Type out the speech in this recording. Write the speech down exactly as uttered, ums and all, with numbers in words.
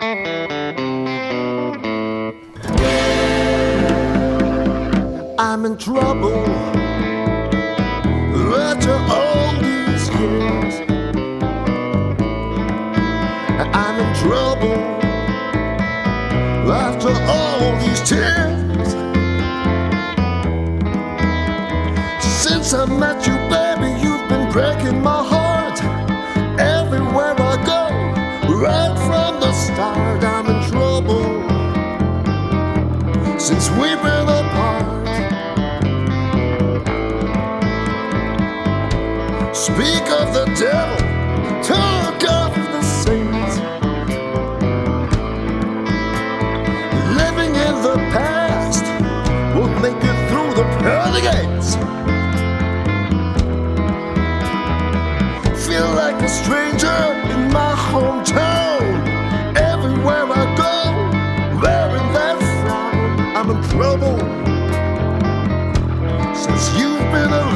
I'm in trouble after all these years. I'm in trouble after all these tears. Since I met you, baby, you've been breaking my heart. Everywhere I go, right from the start, I'm in trouble since we've been apart. Speak of the devil, talk of the saints. Living in the past won't make it through the pearly gates. Feel like a stranger in my hometown. Everywhere I go, wearing that frown. I'm in trouble since you've been around.